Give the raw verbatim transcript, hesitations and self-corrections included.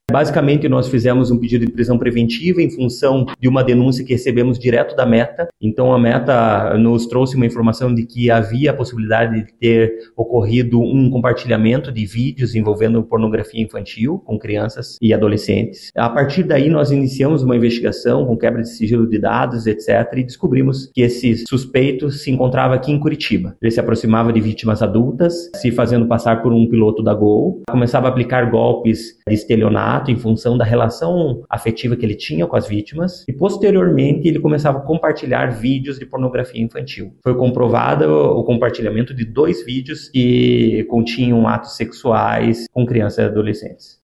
Basicamente, nós fizemos um pedido de prisão preventiva em função de uma denúncia que recebemos direto da Meta. Então, a Meta nos trouxe uma informação de que havia a possibilidade de ter ocorrido um compartilhamento de vídeos envolvendo pornografia infantil com crianças e adolescentes. A partir daí, nós iniciamos uma investigação com quebra de sigilo de dados, etcétera, e descobrimos que esse suspeito se encontrava aqui em Curitiba. Ele se aproximava de vítimas adultas, se fazendo passar por um piloto da Gol, começava a aplicar golpes de estelionato em função da relação afetiva que ele tinha com as vítimas, e posteriormente ele começava a compartilhar vídeos de pornografia infantil. Foi comprovado o compartilhamento de dois vídeos que continham atos sexuais com crianças e adolescentes.